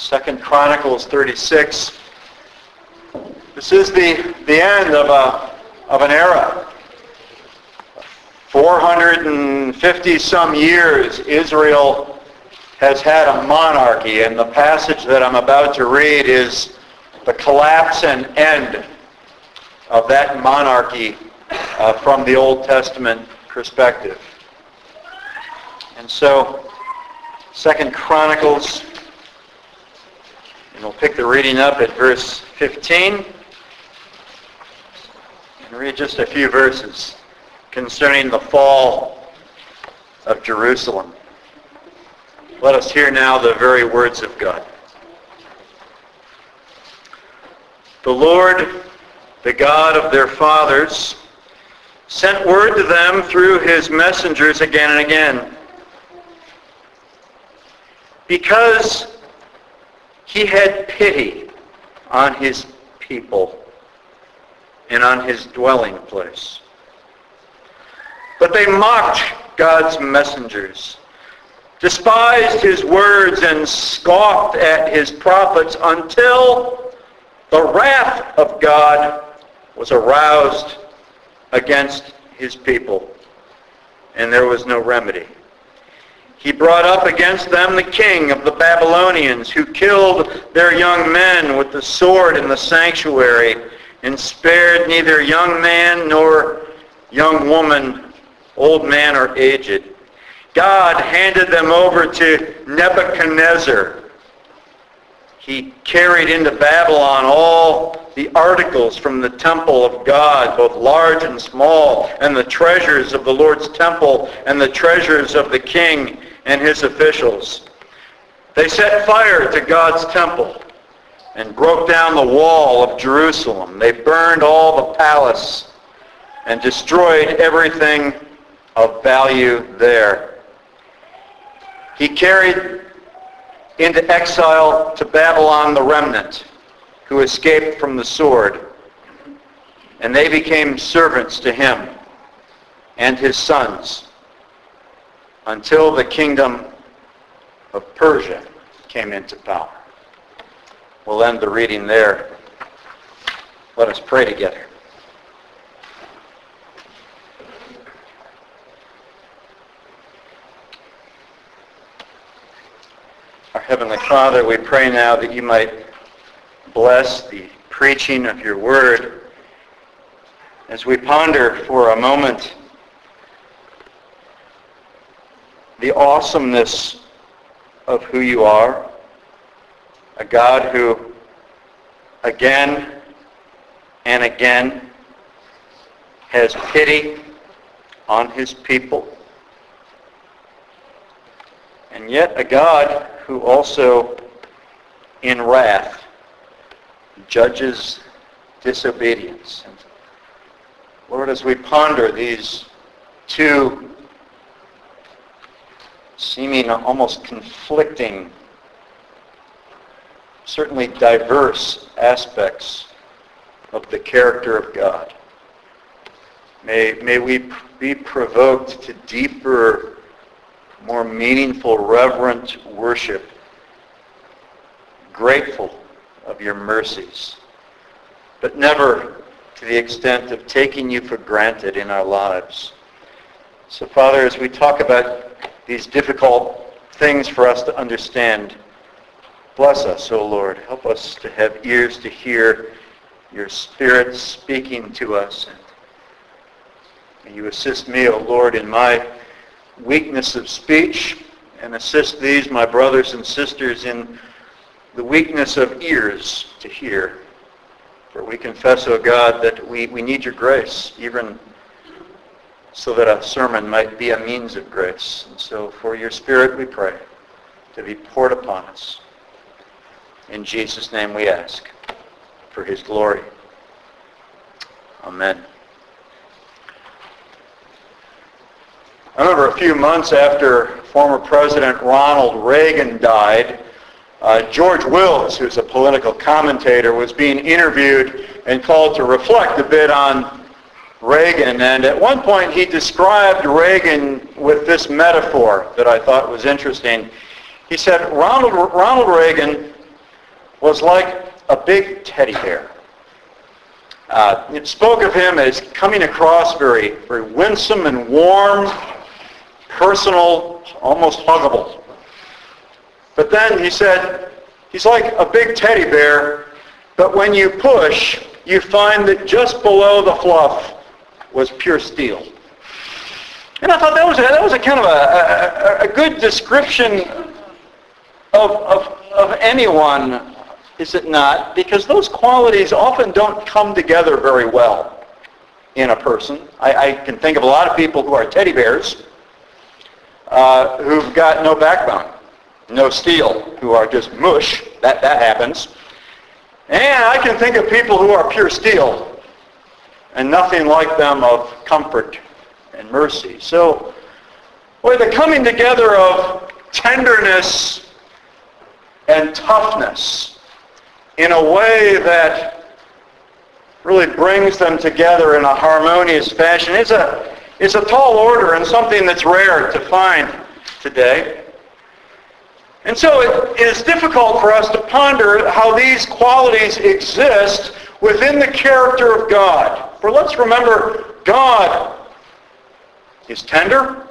2 Chronicles 36. This is the end of an era. 450 some years Israel has had a monarchy, and the passage that I'm about to read is the collapse and end of that monarchy from the Old Testament perspective. And so, 2 Chronicles, and we'll pick the reading up at verse 15, and read just a few verses concerning the fall of Jerusalem. Let us hear now the very words of God. The Lord, the God of their fathers, sent word to them through his messengers again and again, because he had pity on his people and on his dwelling place. But they mocked God's messengers, despised his words, and scoffed at his prophets until the wrath of God was aroused against his people, and there was no remedy. He brought up against them the king of the Babylonians, who killed their young men with the sword in the sanctuary, and spared neither young man nor young woman, old man or aged. God handed them over to Nebuchadnezzar. He carried into Babylon all the articles from the temple of God, both large and small, and the treasures of the Lord's temple, and the treasures of the king and his officials. They set fire to God's temple and broke down the wall of Jerusalem. They burned all the palace and destroyed everything of value there. He carried into exile to Babylon the remnant who escaped from the sword, and they became servants to him and his sons until the kingdom of Persia came into power. We'll end the reading there. Let us pray together. Our Heavenly Father, we pray now that you might bless the preaching of your word as we ponder for a moment the awesomeness of who you are, a God who again and again has pity on his people, and yet a God who also in wrath judges disobedience. And Lord, as we ponder these two seeming almost conflicting, certainly diverse aspects of the character of God, may we be provoked to deeper, more meaningful, reverent worship, grateful of your mercies, but never to the extent of taking you for granted in our lives. So, Father, as we talk about these difficult things for us to understand, bless us, O Lord. Help us to have ears to hear your Spirit speaking to us. May you assist me, O Lord, in my weakness of speech, and assist these, my brothers and sisters, in the weakness of ears to hear. For we confess, O God, that we need your grace, even so that a sermon might be a means of grace. And so for your Spirit we pray to be poured upon us. In Jesus' name we ask, for his glory. Amen. I remember a few months after former President Ronald Reagan died, George Wills, who's a political commentator, was being interviewed and called to reflect a bit on Reagan. And at one point he described Reagan with this metaphor that I thought was interesting. He said, Ronald Reagan was like a big teddy bear. It spoke of him as coming across very, very winsome and warm, personal, almost huggable. But then he said, he's like a big teddy bear, but when you push, you find that just below the fluff was pure steel. And I thought that was a kind of a good description of anyone, is it not? Because those qualities often don't come together very well in a person. I can think of a lot of people who are teddy bears who've got no backbone, no steel, who are just mush. That happens. And I can think of people who are pure steel and nothing like them of comfort and mercy. So, boy, the coming together of tenderness and toughness in a way that really brings them together in a harmonious fashion is a tall order and something that's rare to find today. And so it is difficult for us to ponder how these qualities exist within the character of God. For let's remember, God is tender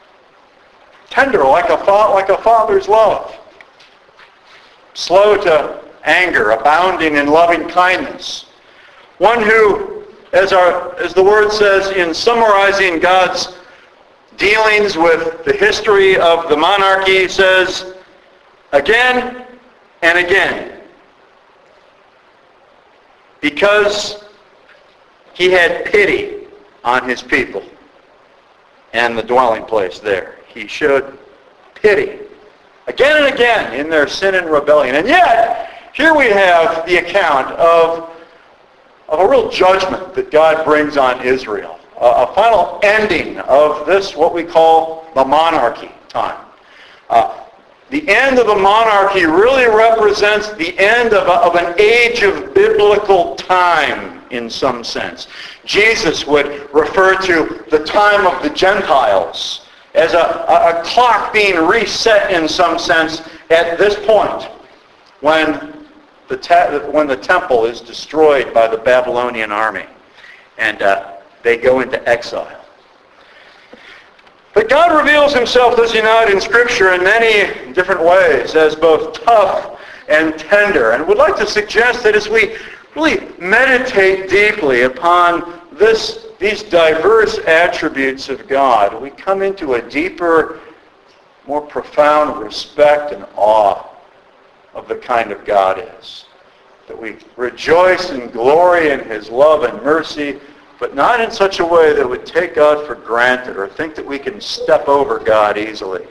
like a father's love, slow to anger, abounding in loving kindness. One who, as the word says in summarizing God's dealings with the history of the monarchy, says, again and again, because he had pity on his people and the dwelling place there. He showed pity again and again in their sin and rebellion. And yet, here we have the account of a real judgment that God brings on Israel. A final ending of this, what we call the monarchy time. The end of the monarchy really represents the end of an age of biblical time in some sense. Jesus would refer to the time of the Gentiles as a clock being reset in some sense at this point when the temple is destroyed by the Babylonian army and they go into exile. But God reveals himself, does he not, in Scripture in many different ways as both tough and tender. And would like to suggest that as we really meditate deeply upon these diverse attributes of God, we come into a deeper, more profound respect and awe of the kind of God is. That we rejoice and glory in his love and mercy, but not in such a way that would take God for granted or think that we can step over God easily.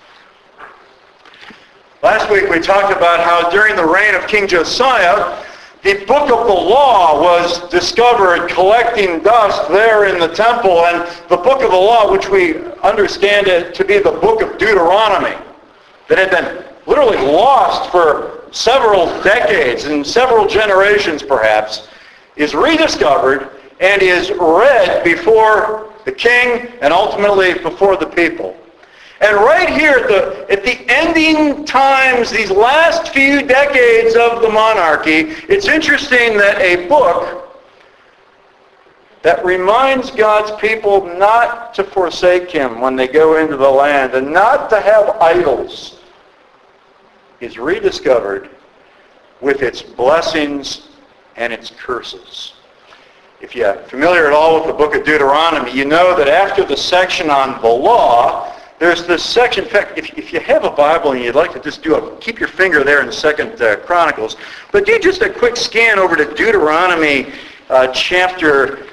Last week we talked about how during the reign of King Josiah, the book of the law was discovered collecting dust there in the temple, and the book of the law, which we understand it to be the book of Deuteronomy, that had been literally lost for several decades and several generations perhaps, is rediscovered and is read before the king and ultimately before the people. And right here at the ending times, these last few decades of the monarchy, it's interesting that a book that reminds God's people not to forsake him when they go into the land and not to have idols is rediscovered with its blessings and its curses. If you're familiar at all with the book of Deuteronomy, you know that after the section on the law, there's this section. In fact, if you have a Bible and you'd like to just keep your finger there in 2 Chronicles, but do just a quick scan over to Deuteronomy chapter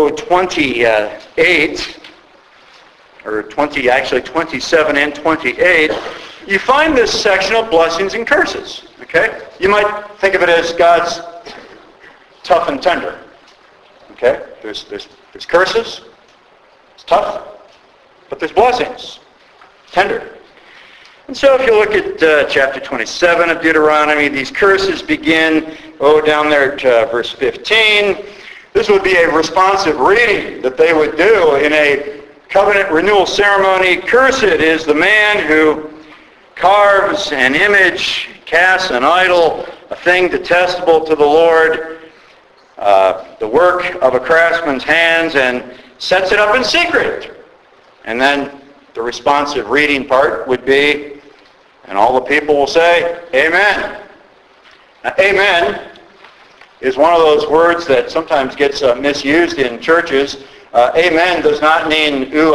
28, or 27 and 28, you find this section of blessings and curses. Okay? You might think of it as God's tough and tender. Okay? There's curses. It's tough. But there's blessings. Tender. And so if you look at chapter 27 of Deuteronomy, these curses begin, down there at verse 15. This would be a responsive reading that they would do in a covenant renewal ceremony. Cursed is the man who carves an image, casts an idol, a thing detestable to the Lord, the work of a craftsman's hands, and sets it up in secret. And then the responsive reading part would be, and all the people will say, Amen. Now, amen is one of those words that sometimes gets misused in churches. Amen does not mean, ooh,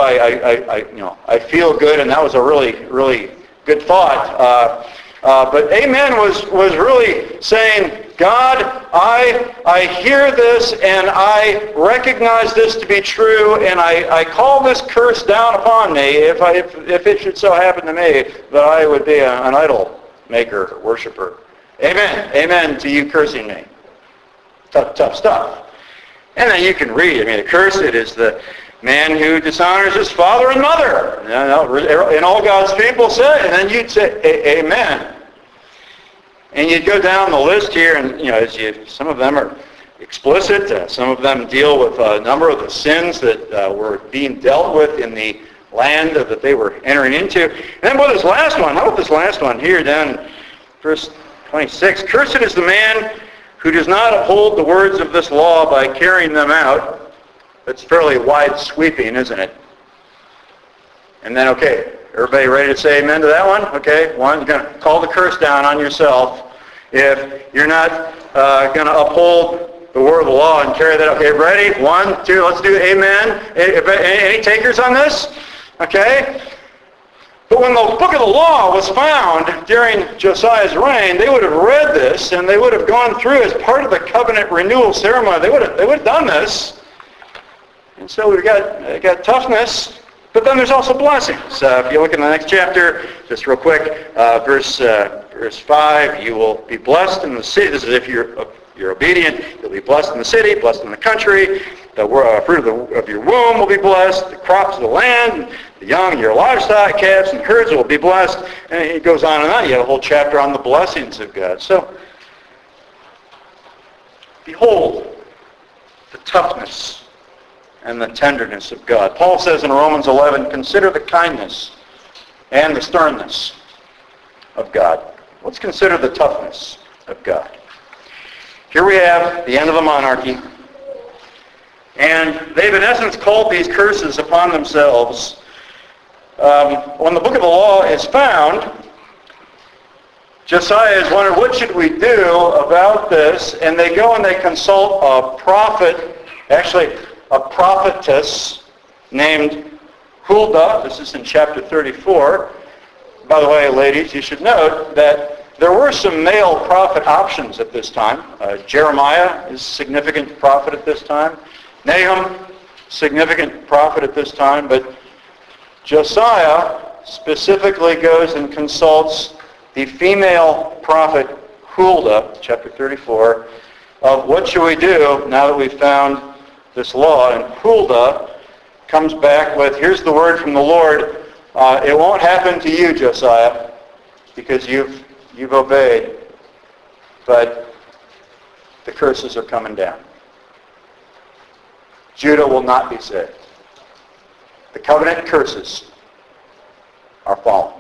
I feel good, and that was a really, really good thought. But amen was really saying, God, I hear this, and I recognize this to be true, and I call this curse down upon me if it should so happen to me that I would be an idol maker, worshiper. Amen. Amen to you cursing me. Tough stuff. And then you can read, accursed is the man who dishonors his father and mother. And all God's people say, and then you'd say, Amen. And you'd go down the list here, and some of them are explicit. Some of them deal with a number of the sins that were being dealt with in the land that they were entering into. And then how about this last one here down in verse 26? Cursed is the man who does not uphold the words of this law by carrying them out. That's fairly wide sweeping, isn't it? And then, okay, everybody ready to say amen to that one? Okay, one, you're going to call the curse down on yourself if you're not going to uphold the word of the law and carry that out. Okay, ready? 1, 2, let's do amen. Any takers on this? Okay. But when the book of the law was found during Josiah's reign, they would have read this, and they would have gone through as part of the covenant renewal ceremony. They would have done this. And so we've got toughness, but then there's also blessings. If you look in the next chapter, just real quick, verse 5, you will be blessed in the city. This is if you're obedient. You'll be blessed in the city, blessed in the country. The fruit of your womb will be blessed. The crops of the land, the young, your livestock, calves, and herds will be blessed. And it goes on and on. You have a whole chapter on the blessings of God. So, behold the toughness and the tenderness of God. Paul says in Romans 11, consider the kindness and the sternness of God. Let's consider the toughness of God. Here we have the end of the monarchy. And they've in essence called these curses upon themselves. When the book of the law is found, Josiah is wondering, what should we do about this? And they go and they consult a prophet, actually a prophetess named Huldah. This is in chapter 34. By the way, ladies, you should note that there were some male prophet options at this time. Jeremiah is a significant prophet at this time. Nahum, significant prophet at this time. But Josiah specifically goes and consults the female prophet Huldah, chapter 34, of what should we do now that we've found this law. And Huldah comes back with, here's the word from the Lord. It won't happen to you, Josiah, because you've obeyed, but the curses are coming down. Judah will not be saved. The covenant curses are fallen.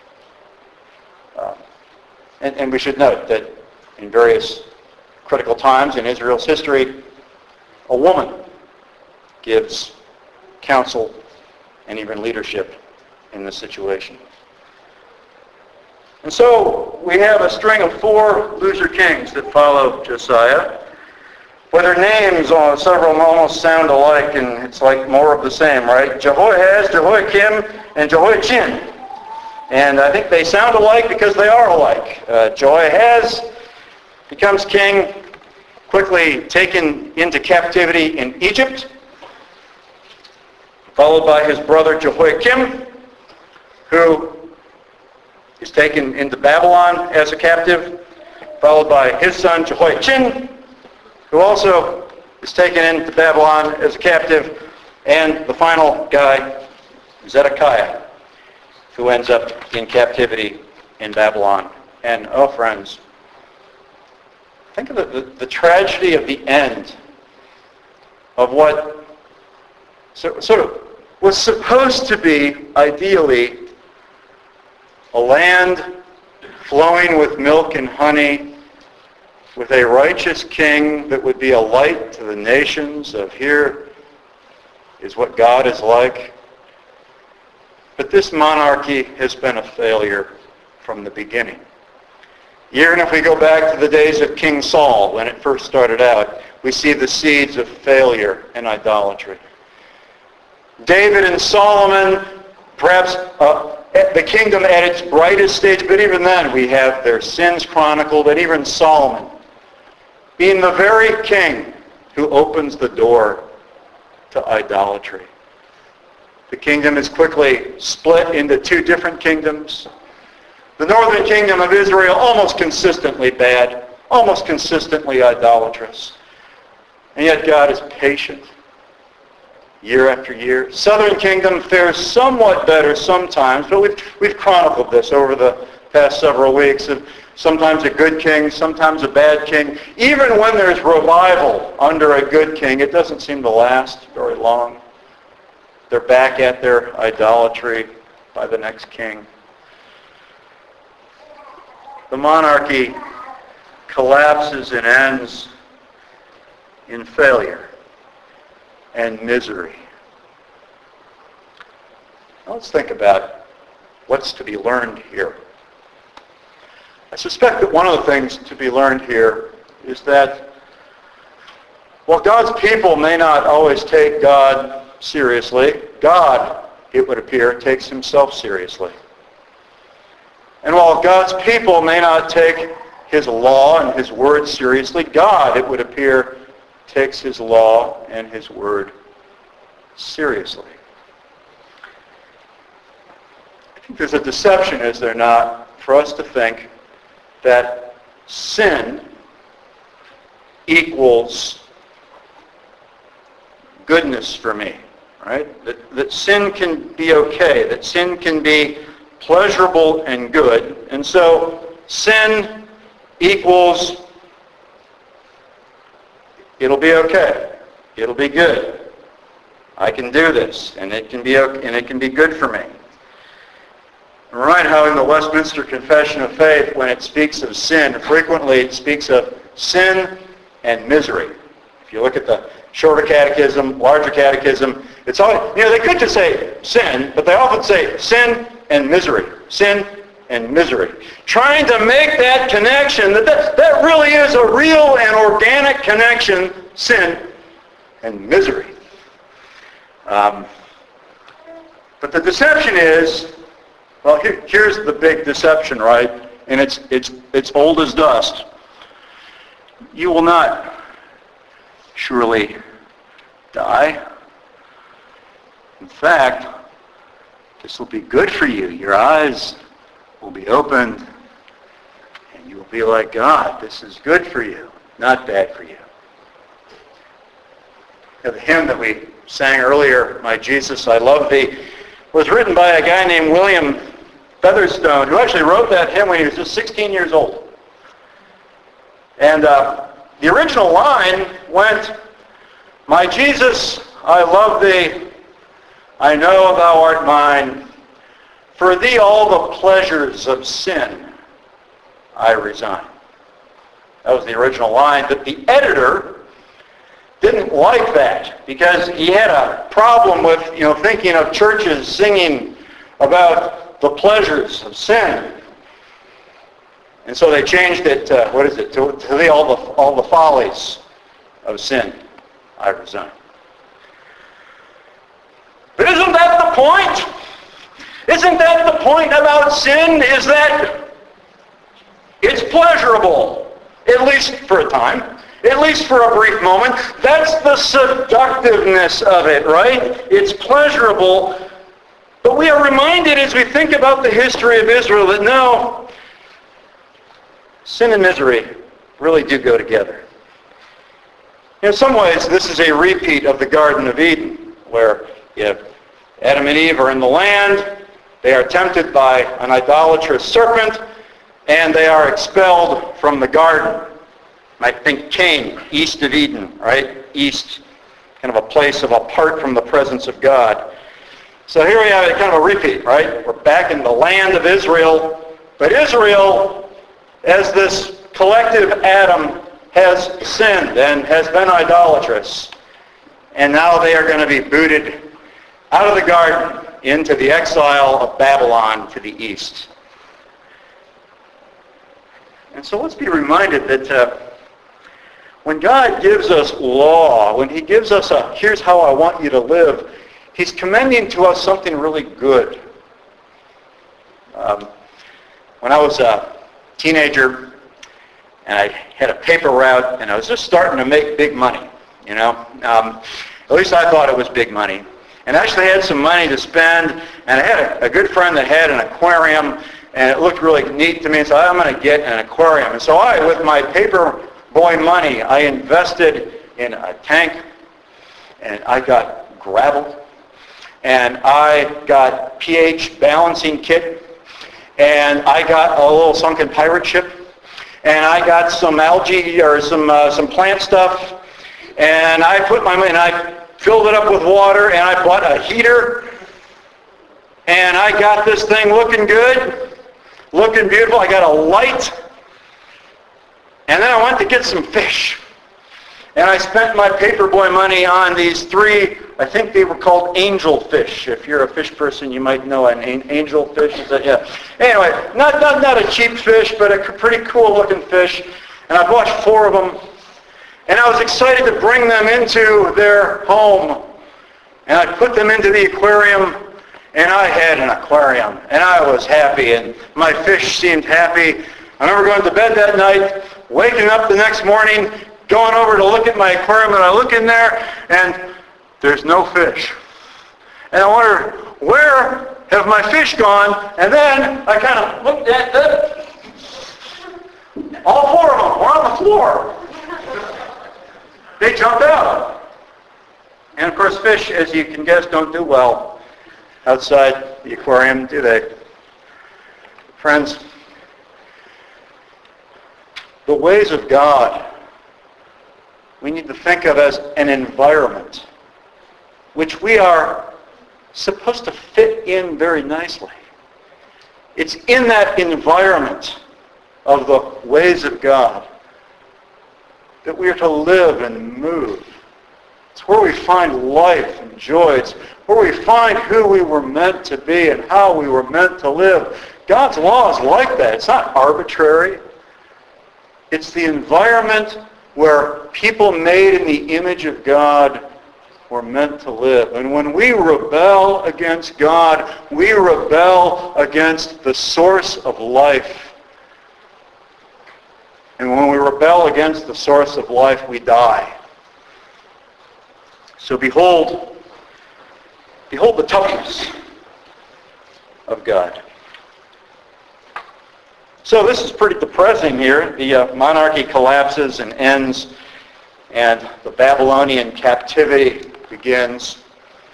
And we should note that in various critical times in Israel's history, a woman gives counsel and even leadership in this situation. And so we have a string of 4 loser kings that follow Josiah. But their names, several almost sound alike, and it's like more of the same, right? Jehoahaz, Jehoiakim, and Jehoiachin. And I think they sound alike because they are alike. Jehoahaz becomes king, quickly taken into captivity in Egypt, followed by his brother Jehoiakim, who is taken into Babylon as a captive, followed by his son Jehoiachin, who also is taken into Babylon as a captive, and the final guy, Zedekiah, who ends up in captivity in Babylon. And, oh friends, think of the tragedy of the end of what sort of was supposed to be, ideally, a land flowing with milk and honey, with a righteous king that would be a light to the nations of here is what God is like. But this monarchy has been a failure from the beginning. Even if we go back to the days of King Saul, when it first started out, we see the seeds of failure and idolatry. David and Solomon, perhaps the kingdom at its brightest stage, but even then we have their sins chronicled, and even Solomon being the very king who opens the door to idolatry. The kingdom is quickly split into two different kingdoms. The northern kingdom of Israel, almost consistently bad, almost consistently idolatrous. And yet God is patient year after year. Southern kingdom fares somewhat better sometimes, but we've chronicled this over the past several weeks. Of sometimes a good king, sometimes a bad king. Even when there's revival under a good king, it doesn't seem to last very long. They're back at their idolatry by the next king. The monarchy collapses and ends in failure and misery. Now let's think about what's to be learned here. I suspect that one of the things to be learned here is that while God's people may not always take God seriously, God, it would appear, takes himself seriously. And while God's people may not take his law and his word seriously, God, it would appear, takes his law and his word seriously. I think there's a deception, is there not, for us to think that sin equals goodness for me, right? That sin can be okay, that sin can be pleasurable and good. And so sin equals it'll be okay. It'll be good. I can do this, and it can be okay, and it can be good for me. Right, how in the Westminster Confession of Faith, when it speaks of sin, frequently it speaks of sin and misery. If you look at the shorter catechism, larger catechism, it's all, they could just say sin, but they often say sin and misery. Sin and misery. Trying to make that connection, that really is a real and organic connection, sin and misery. But the deception is, well, here's the big deception, right? And it's old as dust. You will not surely die. In fact, this will be good for you. Your eyes will be opened, and you will be like God. This is good for you, not bad for you. The hymn that we sang earlier, My Jesus, I Love Thee, was written by a guy named William Featherstone, who actually wrote that hymn when he was just 16 years old. And the original line went, My Jesus, I love Thee, I know Thou art mine. For Thee all the pleasures of sin I resign. That was the original line, but the editor didn't like that because he had a problem with, thinking of churches singing about the pleasures of sin. And so they changed it to, to Thee all the follies of sin I resign. But isn't that the point? Isn't that the point about sin? Is that it's pleasurable, at least for a time, at least for a brief moment. That's the seductiveness of it, right? It's pleasurable. But we are reminded as we think about the history of Israel that no, sin and misery really do go together. In some ways, this is a repeat of the Garden of Eden, where if Adam and Eve are in the land, they are tempted by an idolatrous serpent, and they are expelled from the garden. I think Cain, east of Eden, right? East, kind of a place apart from the presence of God. So here we have kind of a repeat, right? We're back in the land of Israel, but Israel, as this collective Adam has sinned and has been idolatrous. And now they are going to be booted out of the garden into the exile of Babylon to the east. And so let's be reminded that when God gives us law, when he gives us here's how I want you to live, he's commending to us something really good. When I was a teenager and I had a paper route and I was just starting to make big money, at least I thought it was big money. And actually had some money to spend, and I had a good friend that had an aquarium, and it looked really neat to me, and so I'm going to get an aquarium. And so with my paper boy money, I invested in a tank, and I got gravel, and I got pH balancing kit, and I got a little sunken pirate ship, and I got some algae or some plant stuff, and I put my money, and I filled it up with water, and I bought a heater, and I got this thing looking good, looking beautiful. I got a light, and then I went to get some fish. And I spent my paperboy money on these 3, I think they were called angel fish. If you're a fish person, you might know an angel fish. Yeah. Anyway, not a cheap fish, but a pretty cool looking fish. And I bought 4 of them. And I was excited to bring them into their home. And I put them into the aquarium, and I had an aquarium. And I was happy, and my fish seemed happy. I remember going to bed that night, waking up the next morning, going over to look at my aquarium, and I look in there, and there's no fish. And I wonder, where have my fish gone? And then I kind of looked at them. All 4 of them were on the floor. They jumped out. And of course, fish, as you can guess, don't do well outside the aquarium, do they? Friends, the ways of God we need to think of as an environment which we are supposed to fit in very nicely. It's in that environment of the ways of God that we are to live and move. It's where we find life and joy. It's where we find who we were meant to be and how we were meant to live. God's law is like that. It's not arbitrary. It's the environment where people made in the image of God were meant to live. And when we rebel against God, we rebel against the source of life. And when we rebel against the source of life, we die. So behold the toughness of God. So this is pretty depressing here. The monarchy collapses and ends, and the Babylonian captivity begins.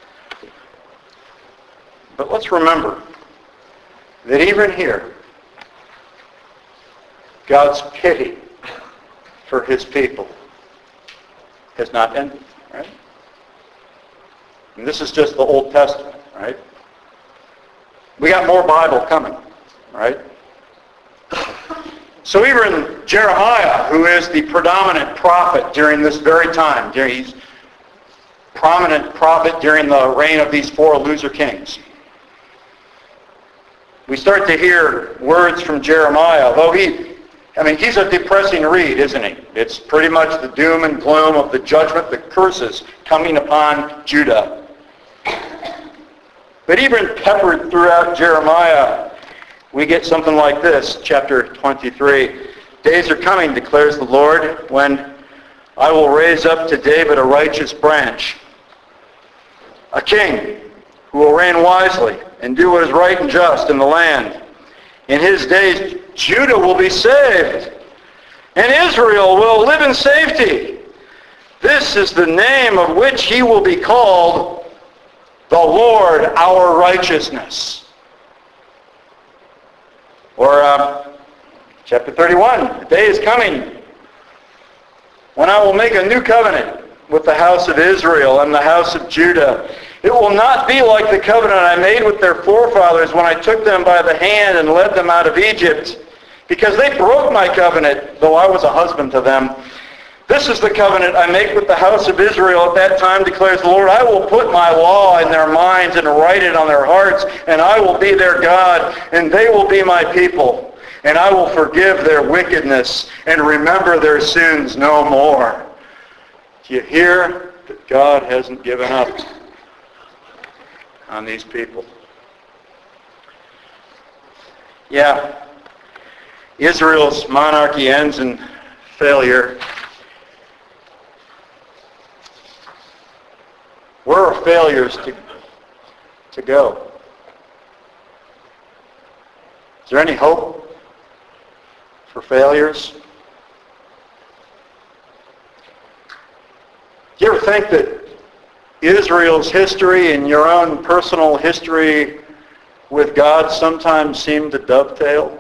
But let's remember that even here, God's pity for his people has not ended, right? And this is just the Old Testament, right? We got more Bible coming, right? So even Jeremiah, who is the predominant prophet during this very time, he's prominent prophet during the reign of these 4 loser kings. We start to hear words from Jeremiah, though he's a depressing read, isn't he? It's pretty much the doom and gloom of the judgment, the curses coming upon Judah. But even peppered throughout Jeremiah, we get something like this, chapter 23. Days are coming, declares the Lord, when I will raise up to David a righteous branch, a king who will reign wisely and do what is right and just in the land. In his days, Judah will be saved, and Israel will live in safety. This is the name of which he will be called, the Lord our righteousness. Or chapter 31, the day is coming when I will make a new covenant with the house of Israel and the house of Judah. It will not be like the covenant I made with their forefathers when I took them by the hand and led them out of Egypt. because they broke my covenant, though I was a husband to them. This is the covenant I make with the house of Israel at that time, declares the Lord. I will put my law in their minds and write it on their hearts, and I will be their God, and they will be my people. And I will forgive their wickedness and remember their sins no more. Do you hear that God hasn't given up on these people? Yeah, Israel's monarchy ends in failure. Where are failures to go? Is there any hope for failures? Do you ever think that Israel's history and your own personal history with God sometimes seem to dovetail?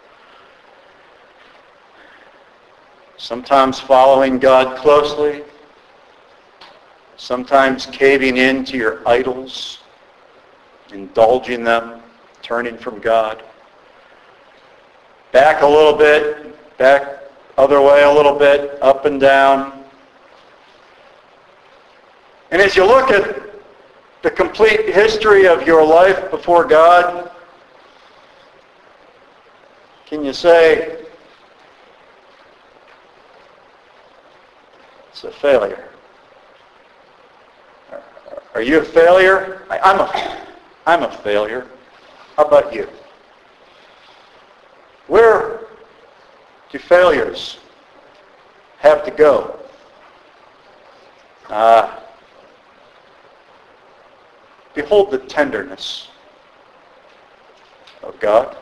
Sometimes following God closely, sometimes caving in to your idols, indulging them, turning from God. Back a little bit, back other way a little bit, up and down. And as you look at the complete history of your life before God, can you say, it's a failure? Are you a failure? I'm a failure. How about you? Where do failures have to go? Behold the tenderness of God.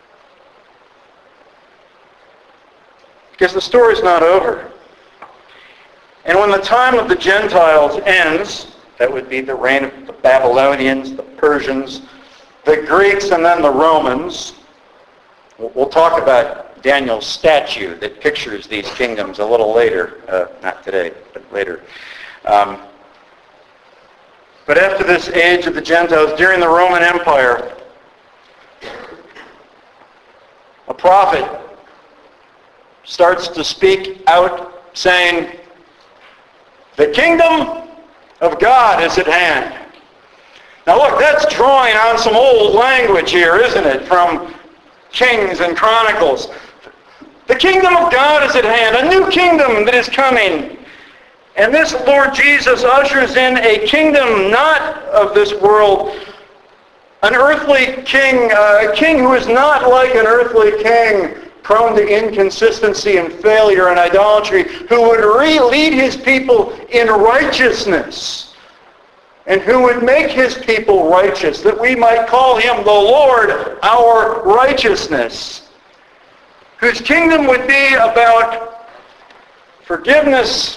Because the story's not over. And when the time of the Gentiles ends, that would be the reign of the Babylonians, the Persians, the Greeks, and then the Romans. We'll talk about Daniel's statue that pictures these kingdoms a little later. Not today, but later. But after this age of the Gentiles, during the Roman Empire, a prophet starts to speak out saying, the kingdom of God is at hand. Now look, that's drawing on some old language here, isn't it? From Kings and Chronicles. The kingdom of God is at hand, a new kingdom that is coming. And this Lord Jesus ushers in a kingdom not of this world, an earthly king, a king who is not like an earthly king, prone to inconsistency and failure and idolatry, who would lead his people in righteousness, and who would make his people righteous, that we might call him the Lord, our righteousness, whose kingdom would be about forgiveness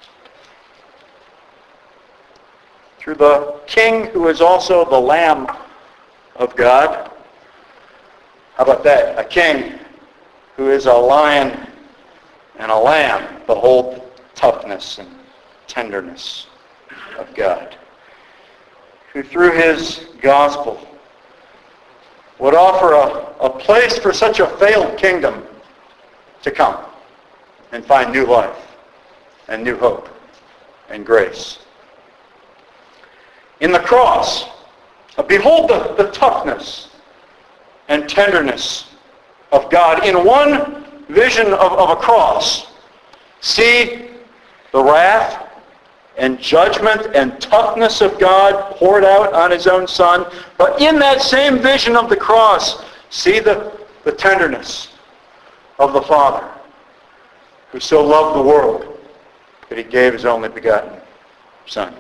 through the King who is also the Lamb of God. How about that? A king who is a lion and a lamb. Behold the toughness and tenderness of God, who through his gospel would offer a place for such a failed kingdom to come and find new life and new hope and grace. In the cross, behold the toughness and tenderness of God. In one vision of a cross, see the wrath and judgment and toughness of God poured out on his own Son. But in that same vision of the cross, see the tenderness of the Father, who so loved the world that he gave his only begotten Son.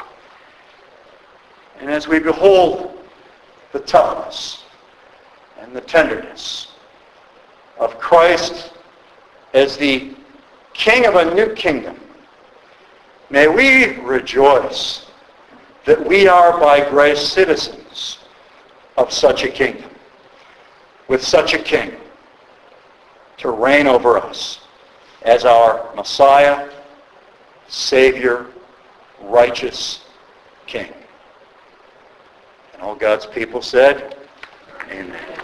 And as we behold the toughness and the tenderness of Christ as the King of a new kingdom, may we rejoice that we are by grace citizens of such a kingdom, with such a King to reign over us as our Messiah, Savior, righteous King. And all God's people said, amen.